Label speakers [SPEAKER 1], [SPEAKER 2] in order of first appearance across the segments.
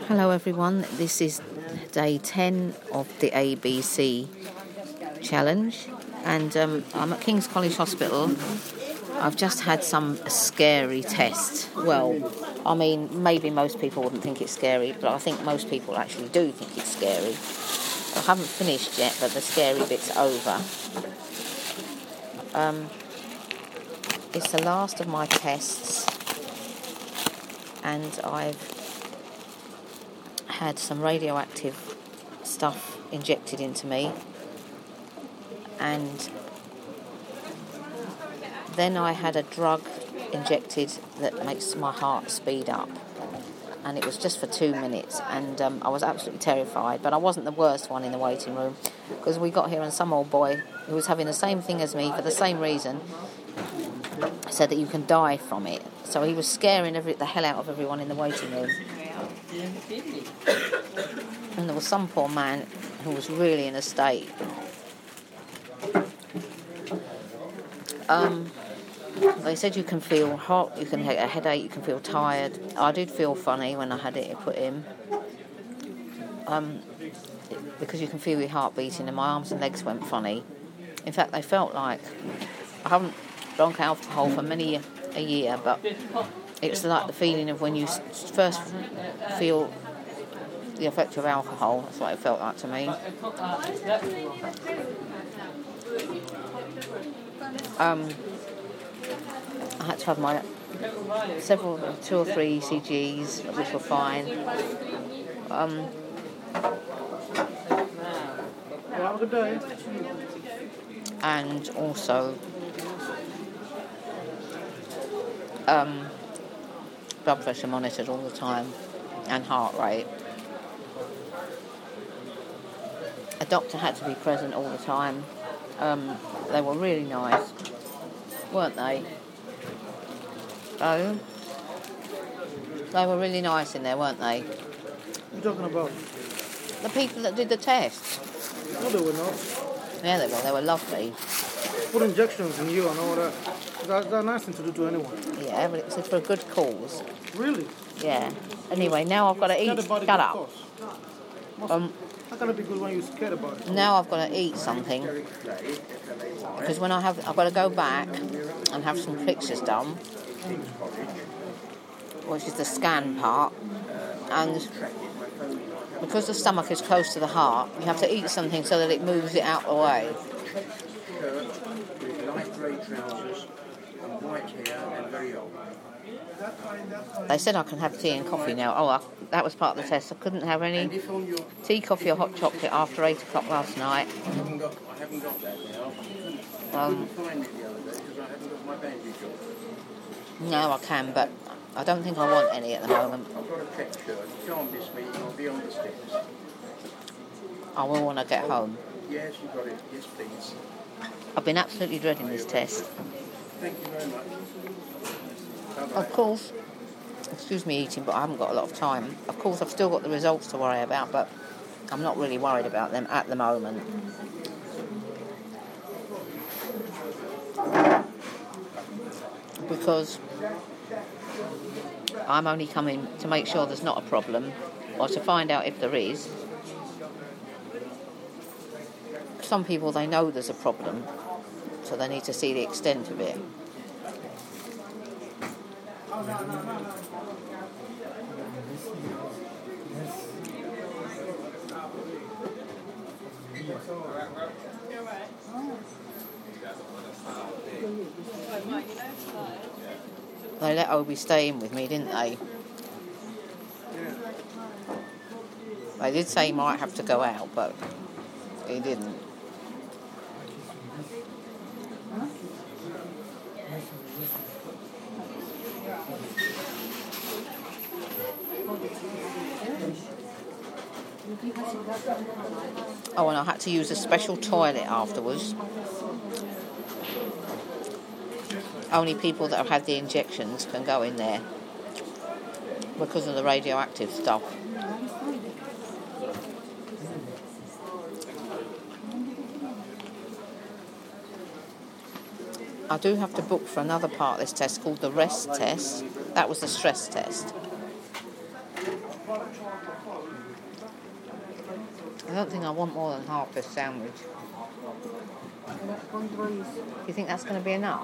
[SPEAKER 1] Hello everyone, this is day 10 of the ABC challenge and I'm at King's College Hospital. I've just had some scary test. Well, I mean, maybe most people wouldn't think it's scary, but I think most people actually do think it's scary. I haven't finished yet, but the scary bit's over. It's the last of my tests and I've had some radioactive stuff injected into me, and then I had a drug injected that makes my heart speed up, and it was just for 2 minutes, and I was absolutely terrified, but I wasn't the worst one in the waiting room, because we got here and some old boy who was having the same thing as me for the same reason said that you can die from it, so he was scaring the hell out of everyone in the waiting room. And there was some poor man who was really in a state. They said you can feel hot, you can get a headache, you can feel tired. I did feel funny when I had it put in, because you can feel your heart beating, and my arms and legs went funny. In fact, they felt like I haven't drunk alcohol for many a year, but it's like the feeling of when you first feel the effect of alcohol. That's what it felt like to me. I had to have my 2 or 3 ECGs, which were fine.
[SPEAKER 2] Have a good day.
[SPEAKER 1] And also blood pressure monitored all the time, and heart rate. A doctor had to be present all the time. They were really nice, weren't they? Oh, they were really nice in there, weren't they?
[SPEAKER 2] What are you talking about?
[SPEAKER 1] The people that did the test.
[SPEAKER 2] No, they were not.
[SPEAKER 1] Yeah, they were. They were lovely.
[SPEAKER 2] Put injections in you and all that. That's a nice thing to do to anyone.
[SPEAKER 1] Yeah, but it was for a good cause.
[SPEAKER 2] Really?
[SPEAKER 1] Yeah. Anyway, now I've got to eat. Shut up.
[SPEAKER 2] How can it be good when you're scared about it?
[SPEAKER 1] Now I've got to eat something, because when I've got to go back and have some pictures done, which is the scan part, and because the stomach is close to the heart, you have to eat something so that it moves it out of the way. They said I can have tea and coffee now. That was part of the test. I couldn't have any tea, coffee or hot chocolate after 8 o'clock last night.
[SPEAKER 3] I haven't got that now. I couldn't find it the other day because I haven't got my bandage on.
[SPEAKER 1] No, I can, but I don't think I want any at the moment.
[SPEAKER 3] I've got a pet shirt. You can't miss me. I'll be on the steps.
[SPEAKER 1] I will when I get home.
[SPEAKER 3] Yes, you got it. Yes, please.
[SPEAKER 1] I've been absolutely dreading this test.
[SPEAKER 3] Thank you very much. Bye-bye.
[SPEAKER 1] Of course, excuse me eating, but I haven't got a lot of time. Of course, I've still got the results to worry about, but I'm not really worried about them at the moment. Because I'm only coming to make sure there's not a problem, or to find out if there is. Some people, they know there's a problem, so they need to see the extent of it. They let Obi stay in with me, didn't they? They did say he might have to go out, but he didn't. Oh, and I had to use a special toilet afterwards. Only people that have had the injections can go in there because of the radioactive stuff. I do have to book for another part of this test called the rest test. That was the stress test. I don't think I want more than half this sandwich. Do you think that's going to be enough?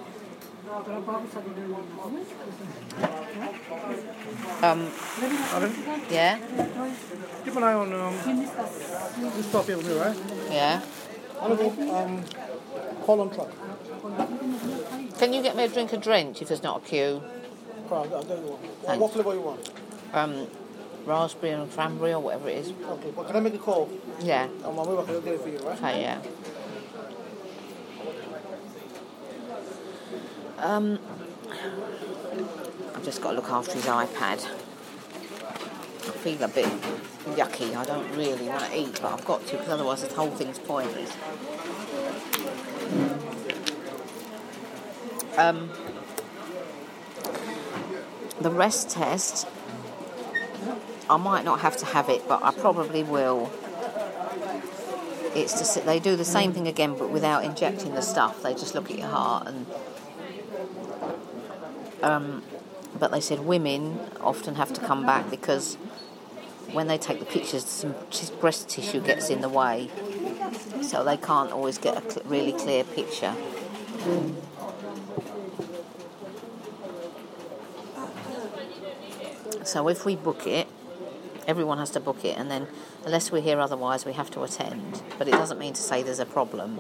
[SPEAKER 2] Pardon?
[SPEAKER 1] Yeah?
[SPEAKER 2] Keep an eye on this stuff here with me, right?
[SPEAKER 1] Yeah.
[SPEAKER 2] I'm going to go call on truck.
[SPEAKER 1] Can you get me a drink of drench if there's not a queue?
[SPEAKER 2] I'll get you one.
[SPEAKER 1] Thanks.
[SPEAKER 2] What flavour you want?
[SPEAKER 1] Raspberry and cranberry or whatever it is.
[SPEAKER 2] Okay, but can I make a call?
[SPEAKER 1] Yeah.
[SPEAKER 2] On my way back, I'll get it for you, right?
[SPEAKER 1] Okay, yeah. I've just got to look after his iPad. I feel a bit yucky. I don't really want to eat, but I've got to because otherwise this whole thing's pointless. The rest test, I might not have to have it, but I probably will. It's just they do the same thing again, but without injecting the stuff. They just look at your heart and. But they said women often have to come back because when they take the pictures, some breast tissue gets in the way, so they can't always get a really clear picture. So if we book it, everyone has to book it, and then unless we hear otherwise, we have to attend. But it doesn't mean to say there's a problem.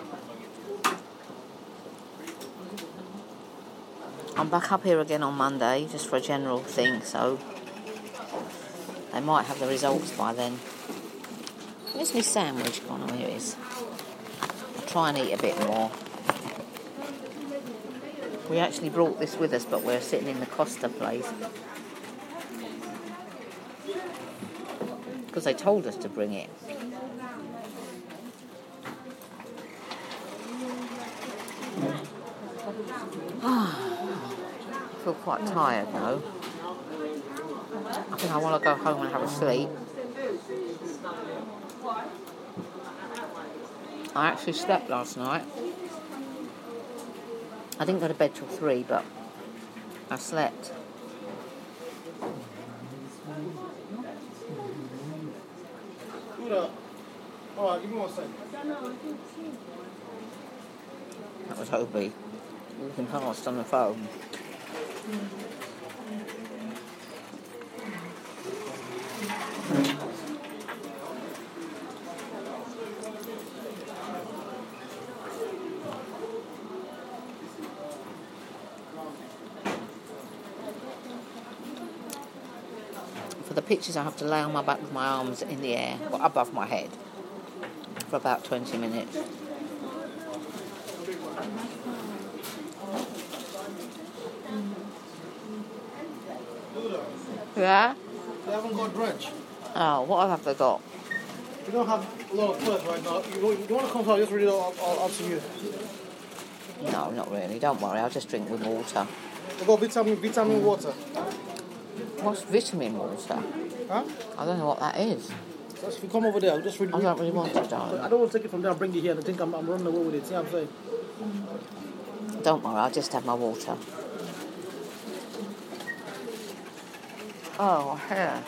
[SPEAKER 1] I'm back up here again on Monday, just for a general thing, so they might have the results by then. Where's my sandwich gone? Oh, here it is. I'll try and eat a bit more. We actually brought this with us, but we're sitting in the Costa place. Because they told us to bring it. I feel quite tired now. I think I want to go home and have a sleep. I actually slept last night. I didn't go to bed till 3, but I slept.
[SPEAKER 2] Alright, give me 1 second.
[SPEAKER 1] That was Hobie walking past on the phone. For the pictures, I have to lay on my back with my arms in the air, well, above my head, for about 20 minutes. Yeah?
[SPEAKER 2] They haven't got drench.
[SPEAKER 1] Oh, what have they got?
[SPEAKER 2] We don't have a lot of toilets right now. You want to come out, just read it all up to you.
[SPEAKER 1] No, not really. Don't worry, I'll just drink with water.
[SPEAKER 2] We got vitamin water.
[SPEAKER 1] What's vitamin water?
[SPEAKER 2] Huh?
[SPEAKER 1] I don't know what that is.
[SPEAKER 2] So if you come over there, I'll just read it.
[SPEAKER 1] I don't really want to, darling.
[SPEAKER 2] I don't want to take it from there and bring it here and think I'm running away with it. See what I'm saying?
[SPEAKER 1] Don't worry, I'll just have my water. Oh, here.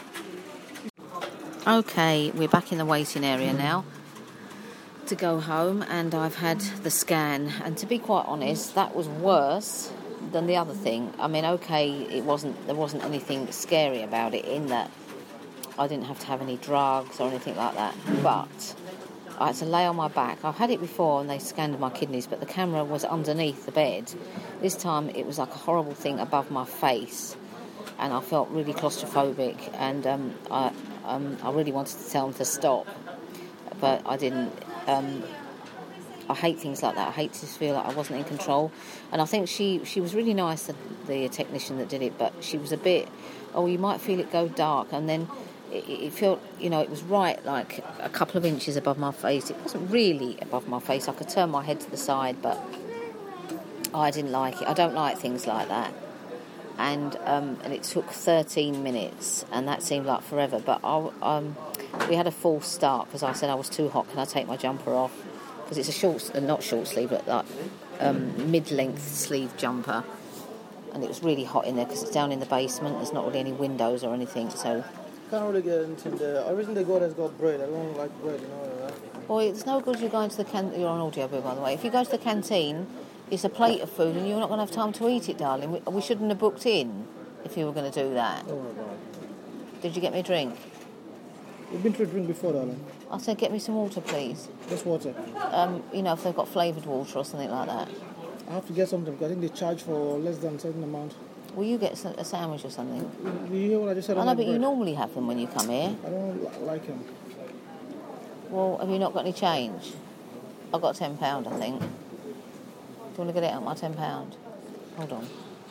[SPEAKER 1] Okay, we're back in the waiting area now to go home, and I've had the scan, and to be quite honest, that was worse than the other thing. I mean, okay, there wasn't anything scary about it in that I didn't have to have any drugs or anything like that, but I had to lay on my back. I've had it before and they scanned my kidneys, but the camera was underneath the bed. This time it was like a horrible thing above my face, and I felt really claustrophobic, and I really wanted to tell them to stop, but I didn't. I hate things like that. I hate to feel like I wasn't in control. And I think she was really nice, the technician that did it, but she was a bit, you might feel it go dark, and then it felt, it was right like a couple of inches above my face. It wasn't really above my face. I could turn my head to the side, but I didn't like it. I don't like things like that. And it took 13 minutes, and that seemed like forever. But we had a false start because I said I was too hot. Can I take my jumper off? Because it's a not short sleeve, but like mid-length sleeve jumper. And it was really hot in there because it's down in the basement. There's not really any windows or anything, so
[SPEAKER 2] Can't really get anything there. Everything they got has got bread. I don't like bread, you know that.
[SPEAKER 1] Boy, it's no good you going to the canteen. You're on audio, by the way. If you go to the canteen, it's a plate of food and you're not going to have time to eat it, darling. We shouldn't have booked in if you were going to do that.
[SPEAKER 2] Oh my God.
[SPEAKER 1] Did you get me a drink?
[SPEAKER 2] You've been to a drink before, darling.
[SPEAKER 1] I said, get me some water, please.
[SPEAKER 2] Just water.
[SPEAKER 1] You know, if they've got flavoured water or something like that.
[SPEAKER 2] I have to get something because I think they charge for less than a certain amount.
[SPEAKER 1] Will you get a sandwich or something?
[SPEAKER 2] Do you hear what I just said?
[SPEAKER 1] I know,
[SPEAKER 2] like
[SPEAKER 1] but
[SPEAKER 2] bread?
[SPEAKER 1] you normally have them when you come here.
[SPEAKER 2] I don't like them.
[SPEAKER 1] Well, have you not got any change? I've got £10, I think. Do you want to get it out, my £10? Hold on.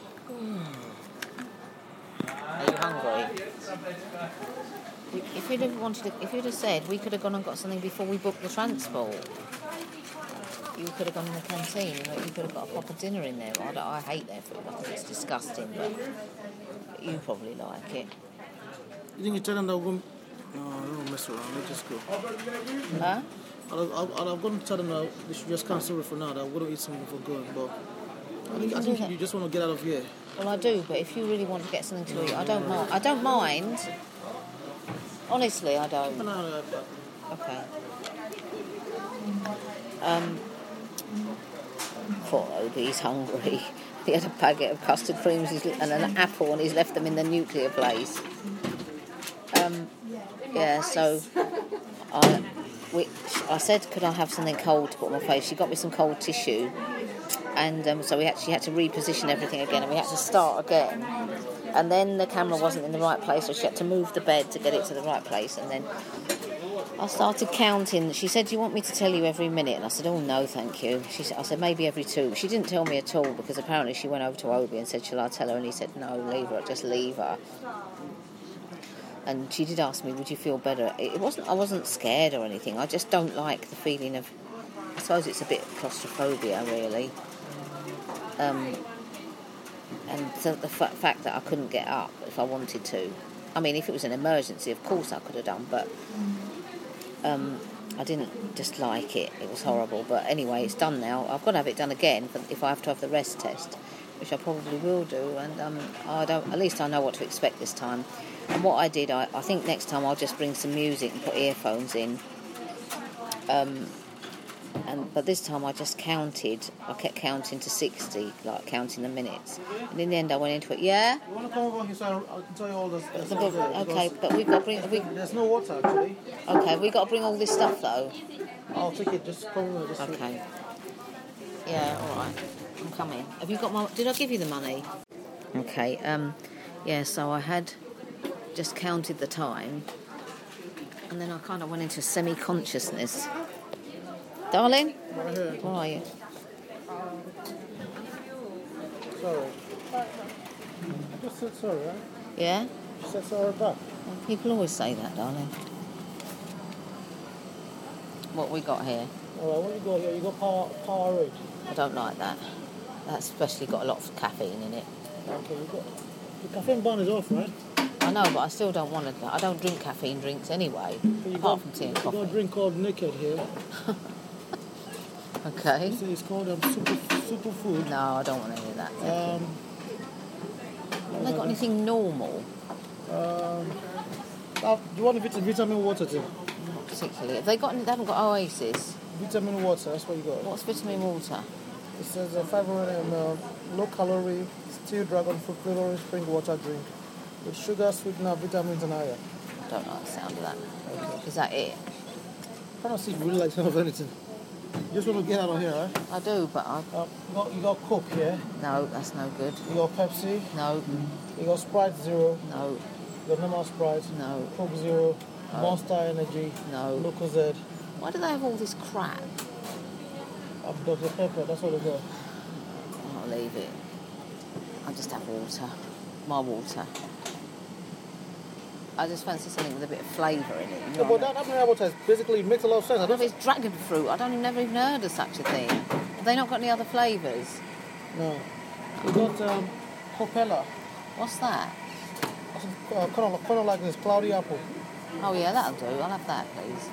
[SPEAKER 1] Are you hungry? If you'd have said we could have gone and got something before we booked the transport, you could have gone in the canteen. You could have got a proper dinner in there. I hate their food. I think it's disgusting, but you probably like it.
[SPEAKER 2] You think you tell them that we're going... No, I don't mess around. Let's just go.
[SPEAKER 1] Huh?
[SPEAKER 2] I'm going to tell them that they should just cancel it for now. That we're going to eat something before going. But I think you just want to get out of here.
[SPEAKER 1] Well, I do, but if you really want to get something to eat, I don't mind. I don't mind. Honestly, I don't. Okay. Poor Obi, he's hungry. He had a packet of custard creams and an apple, and he's left them in the nuclear place. So I said, could I have something cold to put on my face? She got me some cold tissue, and so we actually had to reposition everything again, and we had to start again. And then the camera wasn't in the right place, so she had to move the bed to get it to the right place, and then I started counting. She said, do you want me to tell you every minute? And I said, oh, no, thank you. I said, maybe every 2. She didn't tell me at all, because apparently she went over to Obi and said, shall I tell her? And he said, no, leave her, just leave her. And she did ask me, would you feel better? I wasn't scared or anything. I just don't like the feeling of, I suppose it's a bit of claustrophobia, really. And so the fact that I couldn't get up if I wanted to. I mean, if it was an emergency, of course I could have done, but I didn't just like it. It was horrible. But anyway, it's done now. I've got to have it done again if I have to have the rest test, which I probably will do. And at least I know what to expect this time. And what I did, I think next time I'll just bring some music and put earphones in. But this time I just counted. I kept counting to 60, like counting the minutes. And in the end I went into it. Yeah?
[SPEAKER 2] You want to come over here so I can tell you all this?
[SPEAKER 1] Okay, but we've got to bring...
[SPEAKER 2] There's no water, actually.
[SPEAKER 1] Okay, we've got to bring all this stuff, though.
[SPEAKER 2] I'll take it. Just come over.
[SPEAKER 1] Okay. Yeah, all right. I'm coming. Have you got my... Did I give you the money? Okay, so I had just counted the time, and then I kind of went into semi-consciousness. Darling?
[SPEAKER 2] Right here.
[SPEAKER 1] Where are you?
[SPEAKER 2] Sorry. I just said sorry, right?
[SPEAKER 1] Yeah?
[SPEAKER 2] You said sorry back.
[SPEAKER 1] Well, people always say that, darling. What we got here?
[SPEAKER 2] Alright, what you got here? You got Powerade.
[SPEAKER 1] I don't like that. That's especially got a lot of caffeine in it.
[SPEAKER 2] Okay, you got... The caffeine ban is off, right?
[SPEAKER 1] I know, but I still don't want it. I don't drink caffeine drinks anyway, apart from tea and coffee.
[SPEAKER 2] You got a drink called Naked here.
[SPEAKER 1] Okay.
[SPEAKER 2] It's called Superfood.
[SPEAKER 1] No, I don't want any of that. Have they got anything normal?
[SPEAKER 2] Do you want vitamin water too?
[SPEAKER 1] Not particularly. They haven't got Oasis.
[SPEAKER 2] Vitamin water, that's what you got.
[SPEAKER 1] What's vitamin water?
[SPEAKER 2] It says 500 ml, low calorie, steel dragon fruit flavoring spring water drink with sugar, sweetener, vitamins and iron.
[SPEAKER 1] I don't like the sound of that.
[SPEAKER 2] Okay.
[SPEAKER 1] Is that it?
[SPEAKER 2] I don't see if you really like some of anything. You just want to get out of here, right?
[SPEAKER 1] I do, but
[SPEAKER 2] You got Coke here.
[SPEAKER 1] no, that's no good.
[SPEAKER 2] You got Pepsi.
[SPEAKER 1] No,
[SPEAKER 2] You got Sprite Zero.
[SPEAKER 1] no,
[SPEAKER 2] You got normal Sprite.
[SPEAKER 1] no,
[SPEAKER 2] Coke Zero.
[SPEAKER 1] No.
[SPEAKER 2] Monster Energy.
[SPEAKER 1] no.
[SPEAKER 2] Lucozade.
[SPEAKER 1] Why do they have all this crap?
[SPEAKER 2] Dr. Pepper, that's what they got.
[SPEAKER 1] I'll leave it. I just have water. My water. I just fancy something with a bit of flavour in it. You know
[SPEAKER 2] Yeah, but that mineral water basically makes a lot of sense.
[SPEAKER 1] I don't know if it's dragon fruit. I never even heard of such a thing. Have they not got any other flavours?
[SPEAKER 2] No. We got Copella.
[SPEAKER 1] What's that?
[SPEAKER 2] Kind of like this cloudy apple.
[SPEAKER 1] Oh yeah, that'll do. I'll have that, please.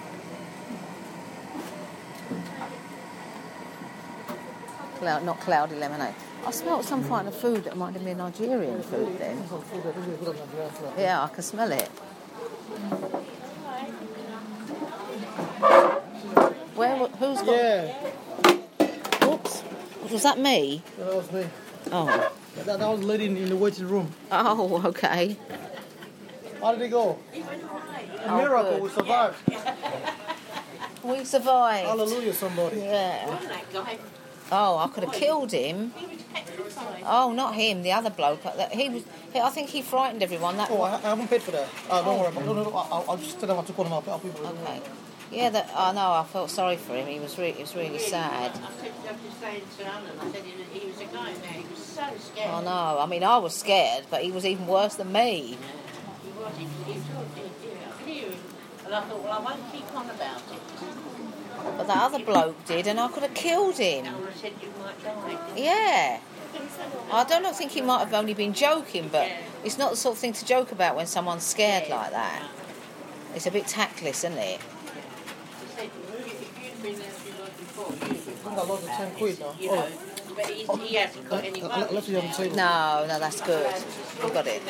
[SPEAKER 1] Not cloudy lemonade. I smelled some kind of food that might have been Nigerian food then. Yeah, I can smell it. Who's got...
[SPEAKER 2] Yeah. Oops.
[SPEAKER 1] Was that me?
[SPEAKER 2] Yeah, that was me.
[SPEAKER 1] Oh.
[SPEAKER 2] That was the lady in the waiting room.
[SPEAKER 1] Oh, okay.
[SPEAKER 2] How did it go? A miracle,
[SPEAKER 1] good.
[SPEAKER 2] we survived.
[SPEAKER 1] We survived.
[SPEAKER 2] Hallelujah, somebody.
[SPEAKER 1] Yeah. Oh, I could have killed him. Oh, not him, the other bloke. I think he frightened everyone.
[SPEAKER 2] I haven't paid for that. Don't worry about it. No, I'll just tell them I have to call him out.
[SPEAKER 1] Okay. Yeah, I know. I felt sorry for him. It was really sad.
[SPEAKER 4] I was just saying to Alan, I said he was a guy now. He was so scared.
[SPEAKER 1] I know. I mean, I was scared, but he was even worse than me.
[SPEAKER 4] He was. He talked. I could hear him. And I thought, well, I won't keep on about it.
[SPEAKER 1] But that other bloke did, and I could have killed him.
[SPEAKER 4] And I said, you might die.
[SPEAKER 1] Yeah. I don't think he might have only been joking, but it's not the sort of thing to joke about when someone's scared like that. It's a bit tactless, isn't it?
[SPEAKER 4] He said, if you'd been there before, you'd
[SPEAKER 2] I think I lost the 10 quid now.
[SPEAKER 4] you know. But he hasn't got any money.
[SPEAKER 2] Left you on the table.
[SPEAKER 1] No, that's good. We got it.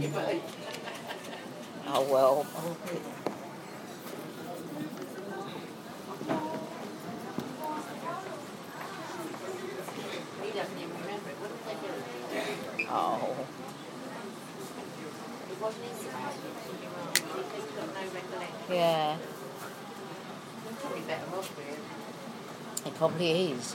[SPEAKER 1] Oh, well.
[SPEAKER 4] He doesn't even remember it. What did they do?
[SPEAKER 1] Oh.
[SPEAKER 4] It wasn't in the house. He's got no recollection.
[SPEAKER 1] Yeah.
[SPEAKER 4] He's probably better off with it.
[SPEAKER 1] It probably is.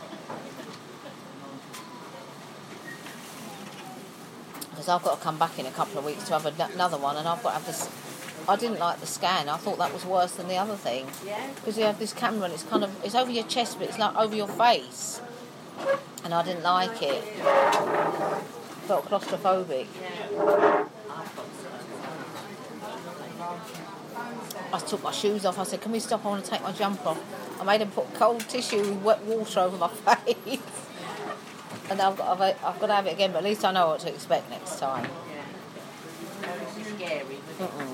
[SPEAKER 1] Because I've got to come back in a couple of weeks to have another one, and I've got to have this. I didn't like the scan. I thought that was worse than the other thing.
[SPEAKER 4] Yeah?
[SPEAKER 1] Because you have this camera and it's over your chest, but it's like over your face. And I didn't like it. Felt claustrophobic.
[SPEAKER 4] Yeah.
[SPEAKER 1] I took my shoes off. I said, can we stop? I want to take my jumper off. I made them put cold tissue with wet water over my face. And I've got to have it again, but at least I know what to expect next time.
[SPEAKER 4] Yeah. No, it's scary.
[SPEAKER 1] Mm-mm.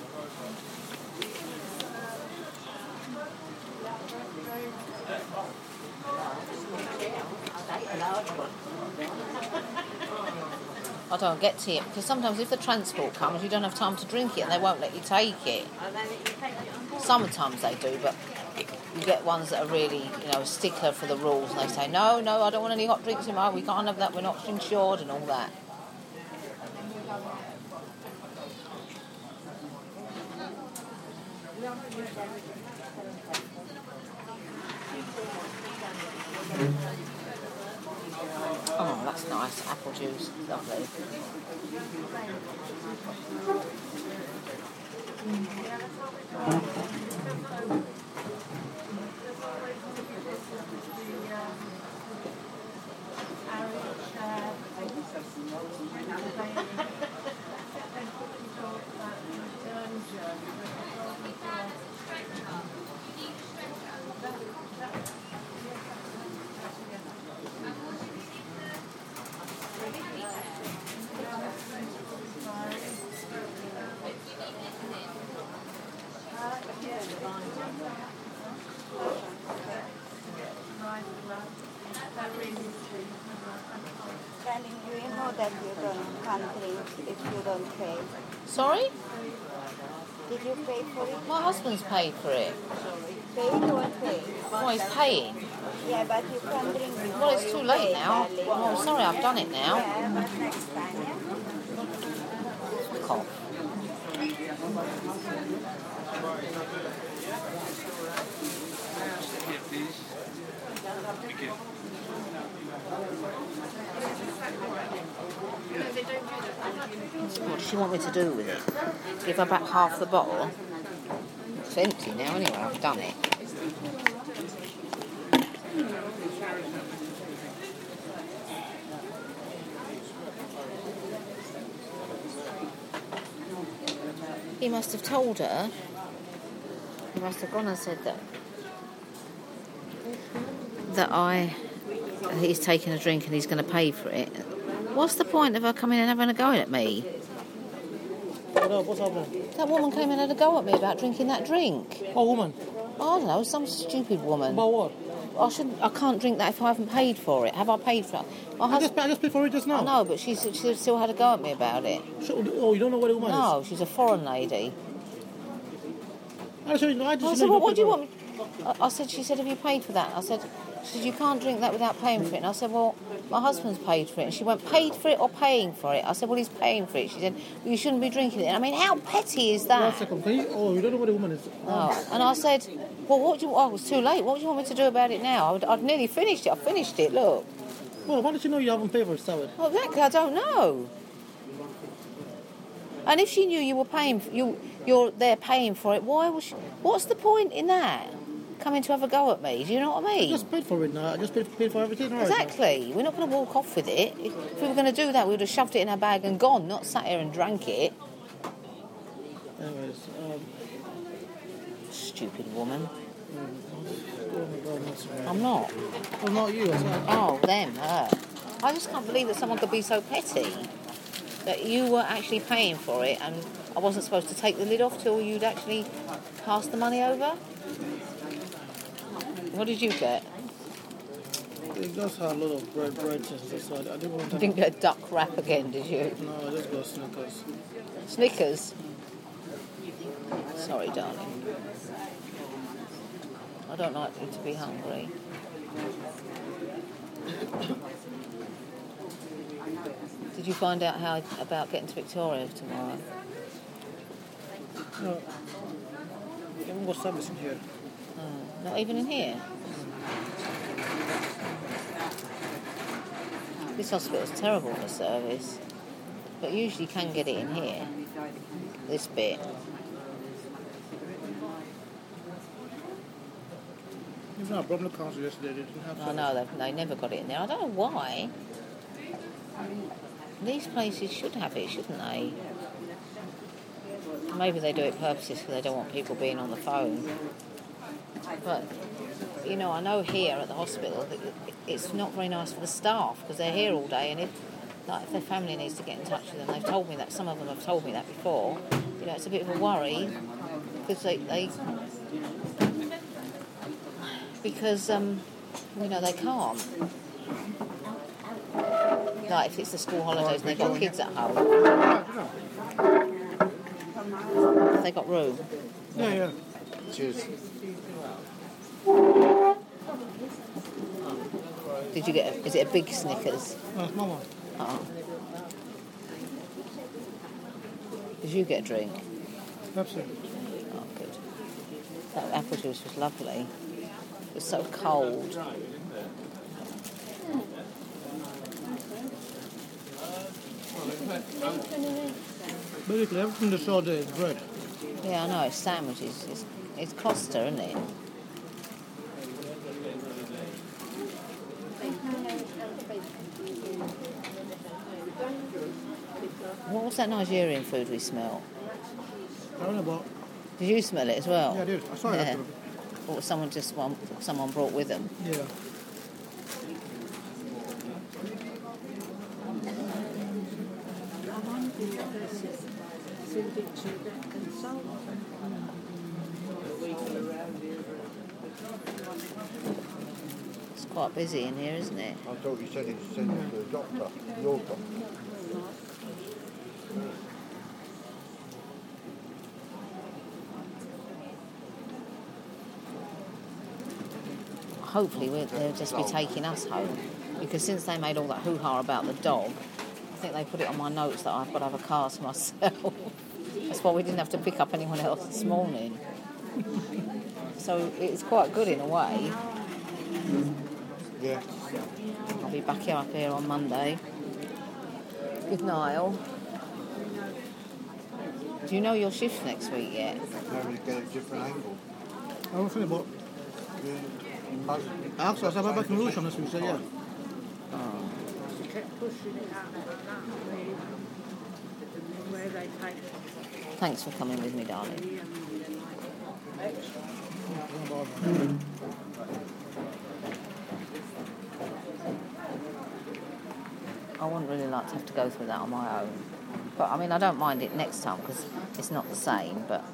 [SPEAKER 1] I don't get to it because sometimes if the transport comes, you don't have time to drink it and they won't let you take it. Sometimes they do, but you get ones that are really, a stickler for the rules, and they say, no, I don't want any hot drinks in my. We can't have that. We're not insured and all that. Oh, that's nice. Apple juice. Lovely.
[SPEAKER 5] Darling, you know that can't drink if you don't pay.
[SPEAKER 1] Sorry?
[SPEAKER 5] Did you pay for it?
[SPEAKER 1] My husband's paid for it.
[SPEAKER 5] Pay or pay?
[SPEAKER 1] Well, he's paying.
[SPEAKER 5] Yeah, but you can't drink before
[SPEAKER 1] Well, it's too
[SPEAKER 5] you
[SPEAKER 1] late
[SPEAKER 5] pay,
[SPEAKER 1] now.
[SPEAKER 5] darling.
[SPEAKER 1] Oh, sorry, I've done it now.
[SPEAKER 5] Yeah, but next time, yeah?
[SPEAKER 1] Fuck off. What does she want me to do with it? Give her back half the bottle? It's empty now anyway, I've done it. He must have told her. He must have gone and said that he's taking a drink and he's going to pay for it. What's the point of her coming and having a go at me?
[SPEAKER 2] What's happening?
[SPEAKER 1] That woman came and had a go at me about drinking that drink.
[SPEAKER 2] Oh, woman.
[SPEAKER 1] I don't know, some stupid woman.
[SPEAKER 2] About what?
[SPEAKER 1] I can't drink that if I haven't paid for it. Have I paid for it?
[SPEAKER 2] I just paid for it just now.
[SPEAKER 1] I know, but she still had a go at me about it.
[SPEAKER 2] Oh, you don't know what the woman is?
[SPEAKER 1] No, she's a foreign lady.
[SPEAKER 2] I said, why did
[SPEAKER 1] I
[SPEAKER 2] you
[SPEAKER 1] said,
[SPEAKER 2] know
[SPEAKER 1] well,
[SPEAKER 2] you
[SPEAKER 1] what do you
[SPEAKER 2] paid
[SPEAKER 1] want? I said, she said, have you paid for that? I said, she said, you can't drink that without paying for it. And I said, well, my husband's paid for it. And she went, paid for it or paying for it? I said, well, he's paying for it. She said, well, you shouldn't be drinking it. I mean, how petty is
[SPEAKER 2] for?
[SPEAKER 1] that?
[SPEAKER 2] 1 second. Can you, you don't know what a woman is.
[SPEAKER 1] Oh, and I said, well, what do you... Oh, it was too late. What do you want me to do about it now? I'd nearly finished it. I finished it, look.
[SPEAKER 2] Well, why did you know you haven't paid for it, Sawed?
[SPEAKER 1] Well, exactly, I don't know. And if she knew you were paying... You're there paying for it, why was she... What's the point in that? Coming to have a go at me, do you know what I
[SPEAKER 2] I
[SPEAKER 1] mean?
[SPEAKER 2] just paid for it now. I just paid for everything. All right,
[SPEAKER 1] Exactly. We're not going to walk off with it. If we were going to do that, we would have shoved it in our bag and gone, not sat here and drank it.
[SPEAKER 2] Anyways,
[SPEAKER 1] Stupid woman.
[SPEAKER 2] oh my God, that's right.
[SPEAKER 1] I'm not.
[SPEAKER 2] Well, not you.
[SPEAKER 1] Oh, them, her. I just can't believe that someone could be so petty. That you were actually paying for it and I wasn't supposed to take the lid off till you'd actually passed the money over. What did you get?
[SPEAKER 2] It does have a lot of bread so I didn't want
[SPEAKER 1] You
[SPEAKER 2] to...
[SPEAKER 1] didn't get a duck wrap again, did you?
[SPEAKER 2] No, I just got Snickers.
[SPEAKER 1] Snickers? Sorry, darling. I don't like you to be hungry. Did you find out how about getting to Victoria tomorrow?
[SPEAKER 2] No. I haven't got service in here.
[SPEAKER 1] Oh, not even in here? This hospital's terrible for service, but usually you can get it in here. This bit.
[SPEAKER 2] Even our Bromley Council yesterday, they didn't have
[SPEAKER 1] I
[SPEAKER 2] service.
[SPEAKER 1] know they never got it in there. I don't know why. These places should have it, shouldn't they? Maybe they do it purposely because they don't want people being on the phone. But, you know, I know here at the hospital that it's not very nice for the staff because they're here all day and if their family needs to get in touch with them, they've told me that, some of them have told me that before, you know, it's a bit of a worry because because you know, they can't. Like if it's the school holidays and they've got kids at home, have they got room?
[SPEAKER 2] Yeah.
[SPEAKER 3] Cheers.
[SPEAKER 1] Did you get is it a big Snickers?
[SPEAKER 2] No, small one.
[SPEAKER 1] Oh. Did you get a drink?
[SPEAKER 2] Pepsi.
[SPEAKER 1] Oh, good. That apple juice was lovely. It was so cold.
[SPEAKER 2] Basically, everything they saw there is bread.
[SPEAKER 1] Yeah, I know, it's sandwiches. It's Costa, isn't it? What was that Nigerian food we smelled?
[SPEAKER 2] I don't know about...
[SPEAKER 1] Did you smell it as well?
[SPEAKER 2] Yeah, I did. I saw it.
[SPEAKER 1] Yeah. Or someone brought with them?
[SPEAKER 2] Yeah.
[SPEAKER 1] It's quite busy in here, isn't it?
[SPEAKER 3] I thought you said he sent it to the doctor, your doctor.
[SPEAKER 1] Hopefully they'll just be taking us home because since they made all that hoo-ha about the dog, I think they put it on my notes that I've got to have a car to myself. That's why we didn't have to pick up anyone else this morning. So it's quite good in a way.
[SPEAKER 3] Yeah.
[SPEAKER 1] I'll be back up here on Monday with Niall. Do you know your shift next week yet?
[SPEAKER 3] Maybe get a different angle.
[SPEAKER 2] I was thinking about... I asked her, I said, I'm back in Lewisham this week. She said, yeah.
[SPEAKER 4] Kept pushing it out like that, really. Where they take
[SPEAKER 1] Thanks for coming with me, darling. I wouldn't really like to have to go through that on my own. But, I mean, I don't mind it next time because it's not the same, but...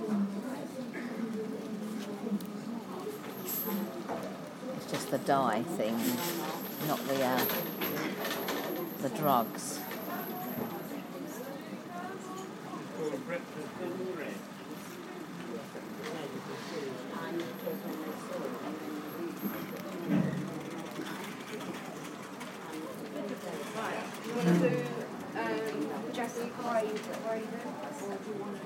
[SPEAKER 1] It's just the dye thing, not the drugs.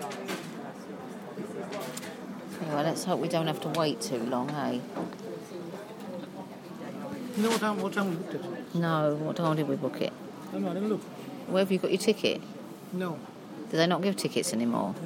[SPEAKER 1] Anyway, let's hope we don't have to wait too long, hey?
[SPEAKER 2] You know what time we booked it?
[SPEAKER 1] No, what time did we book it?
[SPEAKER 2] No, I didn't look.
[SPEAKER 1] Where have you got your ticket?
[SPEAKER 2] No.
[SPEAKER 1] Do they not give tickets anymore?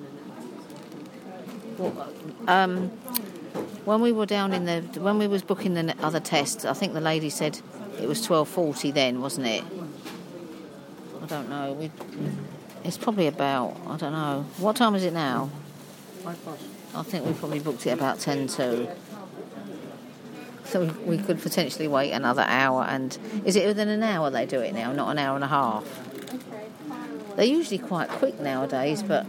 [SPEAKER 2] No.
[SPEAKER 1] When we were down when we was booking the other tests, I think the lady said it was 12:40 then, wasn't it? I don't know. It's probably about, I don't know. What time is it now?
[SPEAKER 2] 5 past.
[SPEAKER 1] I think we probably booked it about 10 to. So we could potentially wait another hour. And is it within an hour they do it now, not an hour and a half? They're usually quite quick nowadays, but...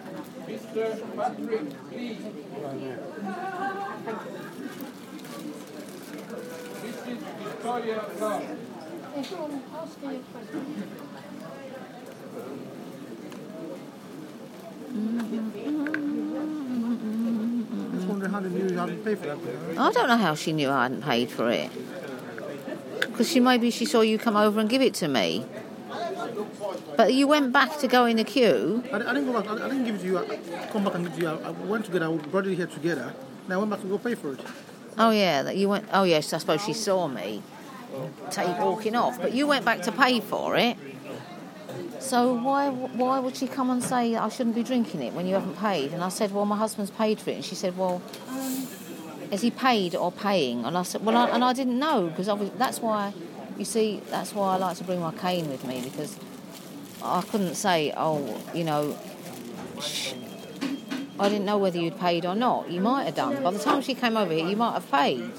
[SPEAKER 2] I was wondering how they knew you hadn't paid for that.
[SPEAKER 1] I don't know how she knew I hadn't paid for it. Because maybe she saw you come over and give it to me. But you went back to go in the queue.
[SPEAKER 2] I didn't go back. I didn't give it to you. Come back and give it to you. I went together. We brought it here together. Now I went back to go pay for it.
[SPEAKER 1] Oh yeah, that you went. Oh yes, I suppose she saw me walking off. But you went back to pay for it. So why would she come and say I shouldn't be drinking it when you haven't paid? And I said, well, my husband's paid for it. And she said, well, is he paid or paying? And I said, well, I didn't know because that's why. You see, that's why I like to bring my cane with me because I couldn't say, oh, you know, I didn't know whether you'd paid or not. You might have done. By the time she came over here, you might have paid.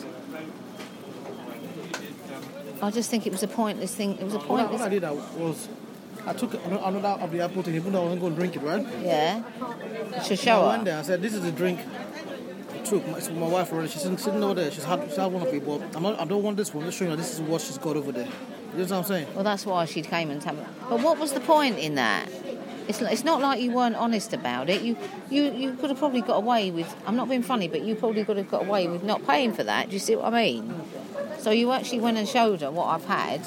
[SPEAKER 1] I just think it was a pointless thing. It was a pointless...
[SPEAKER 2] What I did was I took another of the apple thing, even though I wasn't going to drink it, right?
[SPEAKER 1] Yeah. To show her.
[SPEAKER 2] I went there, I said, this is the drink I took. My wife already, she's sitting over there, she's had one of it, but I don't want this one. Just showing her this is what she's got over there. You know what I'm saying?
[SPEAKER 1] Well, that's why she came and told me. But what was the point in that? It's not like you weren't honest about it. You could have probably got away with... I'm not being funny, but you probably could have got away with not paying for that. Do you see what I mean? So you actually went and showed her what I've had.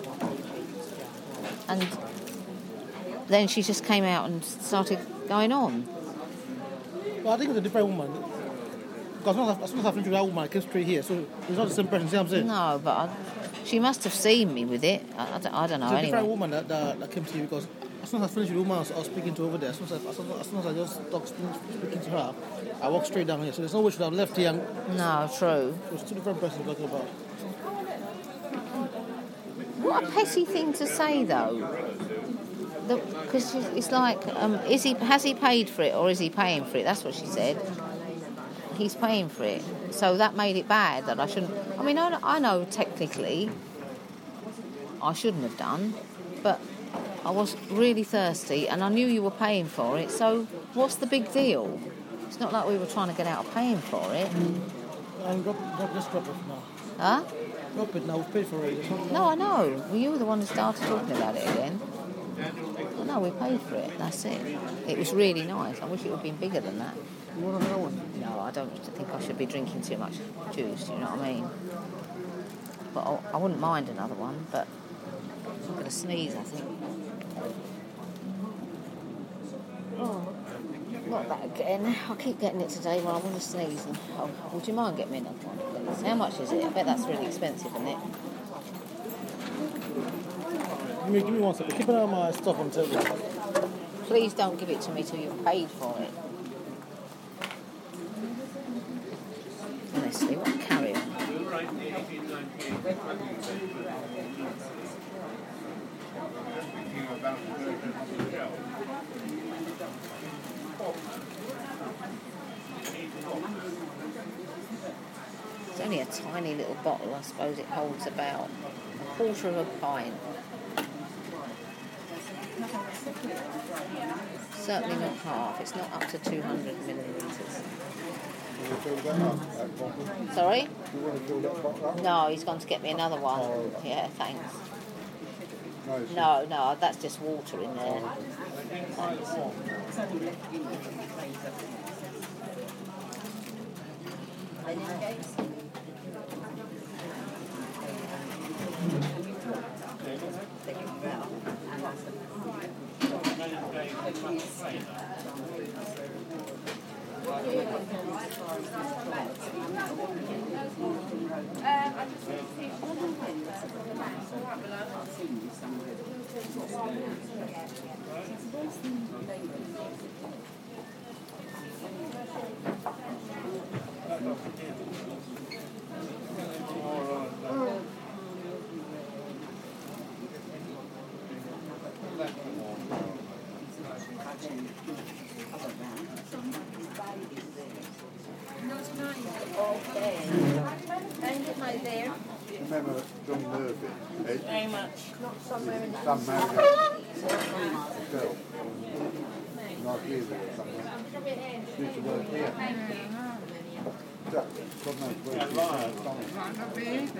[SPEAKER 1] And then she just came out and started going on.
[SPEAKER 2] Well, I think it's a different woman. Because as soon as I finished with that woman, I came straight here. So it's not the same person, see what I'm saying?
[SPEAKER 1] No, but she must have seen me with it. I don't know,
[SPEAKER 2] It's a
[SPEAKER 1] anyway.
[SPEAKER 2] different woman that came to you because as soon as I finished with the woman I was speaking to over there, as soon as I just stopped speaking to her, I walked straight down here. So there's no way she should have left here.
[SPEAKER 1] No, true.
[SPEAKER 2] It was two different persons talking about.
[SPEAKER 1] What a petty thing to say, though. Because it's like, has he paid for it or is he paying for it? That's what she said. He's paying for it. So that made it bad that I shouldn't... I mean, I know technically I shouldn't have done, but I was really thirsty and I knew you were paying for it, so what's the big deal? It's not like we were trying to get out of paying for it.
[SPEAKER 2] And just drop it now.
[SPEAKER 1] Huh?
[SPEAKER 2] Drop it now, we've paid for it.
[SPEAKER 1] No, I know. Well, you were the one who started talking about it again. Well, no, we paid for it. That's it. It was really nice. I wish it would have been bigger than that.
[SPEAKER 2] You want another one?
[SPEAKER 1] No, I don't think I should be drinking too much juice, you know what I mean? But I wouldn't mind another one, but I'm going to sneeze, I think. Oh, not that again. I keep getting it today when I want to sneeze. And, would you mind getting me another one, please? How much is it? I bet that's really expensive, isn't it?
[SPEAKER 2] Give me 1 second. Keep an eye on my stuff on the table.
[SPEAKER 1] Please don't give it to me till you've paid for it. Honestly, what a carry on. It's only a tiny little bottle. I suppose it holds about a quarter of a pint. Certainly not half. It's not up to 200 millilitres. Sorry? No, he's gone to get me another one. Yeah, thanks. No, that's just water in there. Thanks.
[SPEAKER 5] Okay. And hi there.
[SPEAKER 3] Remember John Murphy?
[SPEAKER 5] Very much. Not somewhere in
[SPEAKER 3] Some married a girl. Nigeria or something. Used to work here. God knows where she is.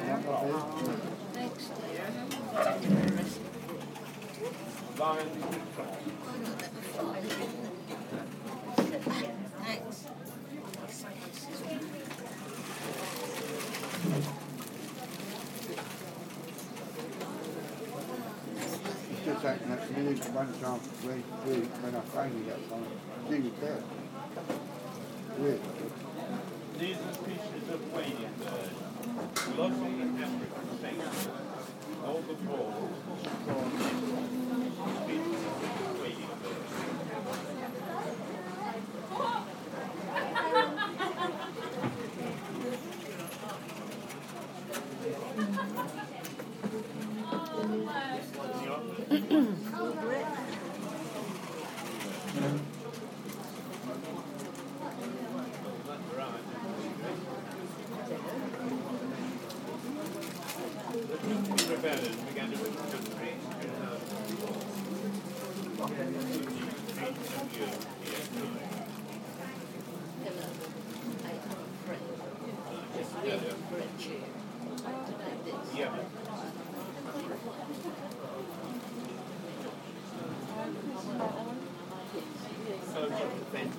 [SPEAKER 3] Just acting that me one time when I phoned you that time, she was there. Weird.
[SPEAKER 6] These are species of wading bird, lovely African sanctuary. All the walls from species of wading bird. Rebellion began to move the country yeah. So then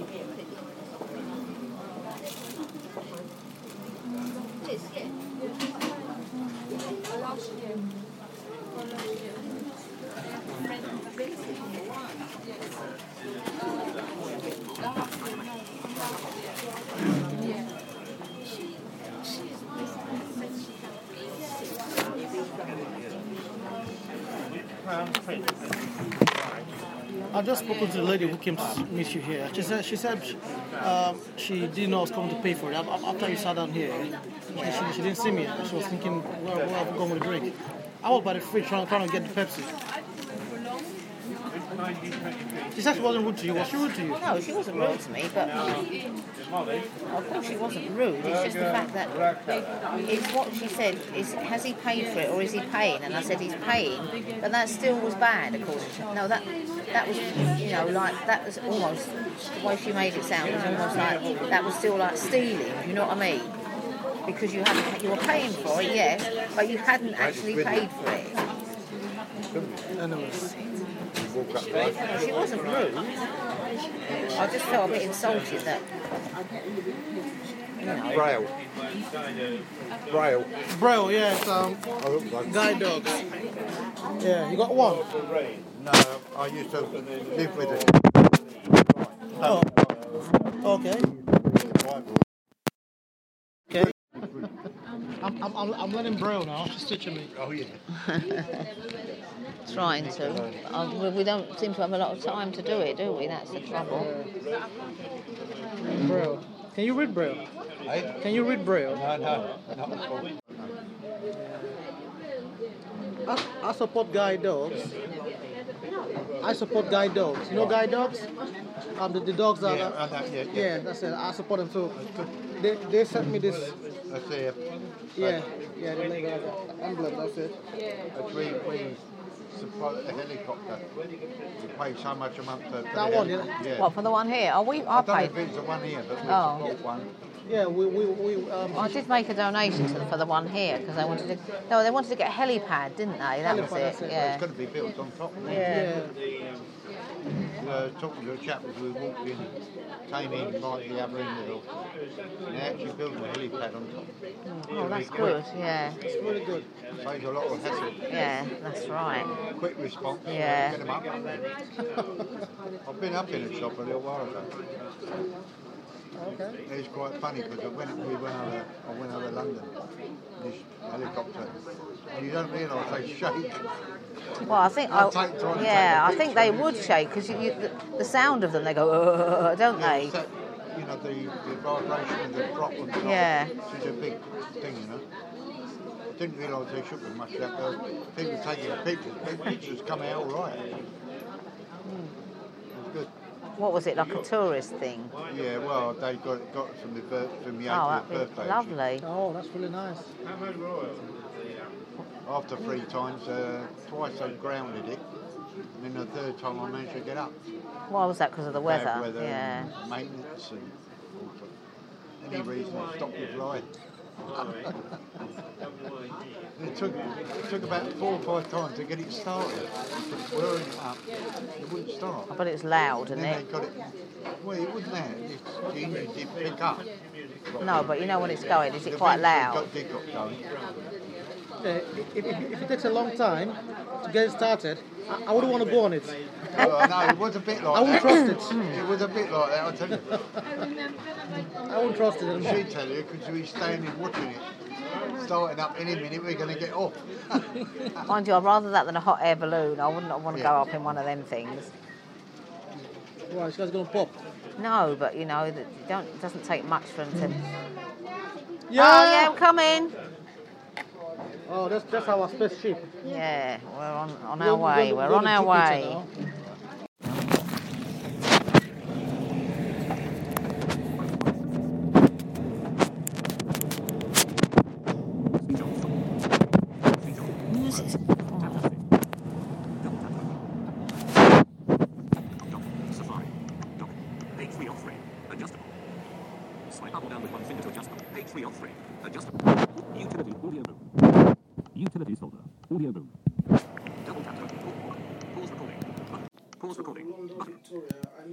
[SPEAKER 2] I've just spoken to the lady who came to meet you here. She said she didn't know I was coming to pay for it. After you sat down here, she didn't see me. She was thinking, where have we gone with the drink? I was by the fridge trying to get the Pepsi. She said she wasn't rude to you. Was she rude to you?
[SPEAKER 1] No, she wasn't rude to me, but of course she wasn't rude. It's just the fact that it's what she said is, has he paid for it or is he paying? And I said he's paying, but that still was bad, according to her. No, that was, you know, like, that was almost, the way she made it sound was almost like, that was still like stealing, you know what I mean? Because you were paying for it, yes, but you hadn't actually paid for it. She wasn't rude. I just felt a bit insulted that, you know.
[SPEAKER 2] Braille, yeah, it's guide dogs. Yeah, you got one?
[SPEAKER 3] No, I used to live with it.
[SPEAKER 2] Oh, okay. Okay. I'm letting Braille now. She's stitching me.
[SPEAKER 3] Oh yeah.
[SPEAKER 1] Trying to. We don't seem to have a lot of time to do it, do we? That's the trouble.
[SPEAKER 2] Braille. Can you read Braille?
[SPEAKER 3] Hey?
[SPEAKER 2] Can you read Braille?
[SPEAKER 3] No.
[SPEAKER 2] I support guide dogs. I support guide dogs. You know guide dogs? The dogs that yeah, that's it. I support them too. They sent me this.
[SPEAKER 3] That's it.
[SPEAKER 2] Yeah, they made an emblem. That's it.
[SPEAKER 3] We support a helicopter. You pay so much a month for
[SPEAKER 2] That one, yeah.
[SPEAKER 1] What, for the one here? I
[SPEAKER 3] I don't know
[SPEAKER 1] paid.
[SPEAKER 3] if it's the one here, but we
[SPEAKER 1] Oh.
[SPEAKER 3] support one.
[SPEAKER 2] Yeah, we
[SPEAKER 1] I did make a donation for the one here because they wanted to. No, they wanted to get a helipad, didn't they? That was
[SPEAKER 2] Helipad,
[SPEAKER 1] it.
[SPEAKER 2] that's it.
[SPEAKER 1] Yeah.
[SPEAKER 3] It's going to be built on top of it.
[SPEAKER 1] Yeah.
[SPEAKER 2] yeah.
[SPEAKER 3] talking to a chap as we walked in, came in right the other end of the hill. And they're actually building a helipad on top.
[SPEAKER 1] Oh, that's good. Yeah.
[SPEAKER 2] It's really good.
[SPEAKER 3] Saves a lot of hassle.
[SPEAKER 1] Yeah, that's right.
[SPEAKER 3] Quick response.
[SPEAKER 1] Yeah.
[SPEAKER 3] Get them up. I've been up in the shop a little while ago.
[SPEAKER 2] Okay.
[SPEAKER 3] It's quite funny because I went over London, this helicopter, and you don't realise they shake.
[SPEAKER 1] Well, I think I think they would shake because the sound of them, they go, don't they?
[SPEAKER 3] That, you know, the vibration of the prop on top.
[SPEAKER 1] Yeah.
[SPEAKER 3] Which is a big thing, you know. Didn't realise they shook as much as that. People taking pictures. The pictures come out all right. It was good.
[SPEAKER 1] What was it, like a tourist thing?
[SPEAKER 3] Yeah, well, they got from the
[SPEAKER 1] Oh,
[SPEAKER 3] Yankee
[SPEAKER 1] that'd
[SPEAKER 3] birthday.
[SPEAKER 1] be lovely.
[SPEAKER 2] Oh, that's really nice.
[SPEAKER 3] After 3 times, twice they grounded it, and then the 3rd time I managed to get up.
[SPEAKER 1] Why was that? Because of the weather?
[SPEAKER 3] Bad weather
[SPEAKER 1] Yeah.
[SPEAKER 3] and maintenance and all sorts. Any reason to stop the flying. It took about 4 or 5 times to get it started. Whirring it up, it wouldn't start.
[SPEAKER 1] But it's loud,
[SPEAKER 3] And
[SPEAKER 1] isn't
[SPEAKER 3] then
[SPEAKER 1] it?
[SPEAKER 3] they got it. Well, it wasn't that. The engine didn't pick up.
[SPEAKER 1] No, but you know when it's going, is it quite loud?
[SPEAKER 3] It got going.
[SPEAKER 2] If it takes a long time to get it started, I wouldn't want to go on it.
[SPEAKER 3] Well, no, it was a bit like
[SPEAKER 2] I wouldn't
[SPEAKER 3] that.
[SPEAKER 2] trust it.
[SPEAKER 3] It was a bit like that, I'll tell you.
[SPEAKER 2] I wouldn't trust it.
[SPEAKER 3] She tell you because we standing watching it, starting up any minute we're going to get off.
[SPEAKER 1] Mind you, I'd rather that than a hot air balloon. I wouldn't want to go up in one of them things.
[SPEAKER 2] Right, this guy's going to pop.
[SPEAKER 1] No, but you know, it doesn't take much for them to...
[SPEAKER 2] Yeah!
[SPEAKER 1] Oh, yeah, I'm coming.
[SPEAKER 2] Oh, that's our spaceship.
[SPEAKER 1] Yeah, we're on our way. We're on our way.
[SPEAKER 7] Safari. Dock. Page 3 of 3. Adjustable. Swipe up or down with one finger to adjust them. Page 3 of 3. Adjustable. Utility audio boom. Utilities folder. Audio boom. Double tap to open. Pause recording. Button. Pause recording. Button.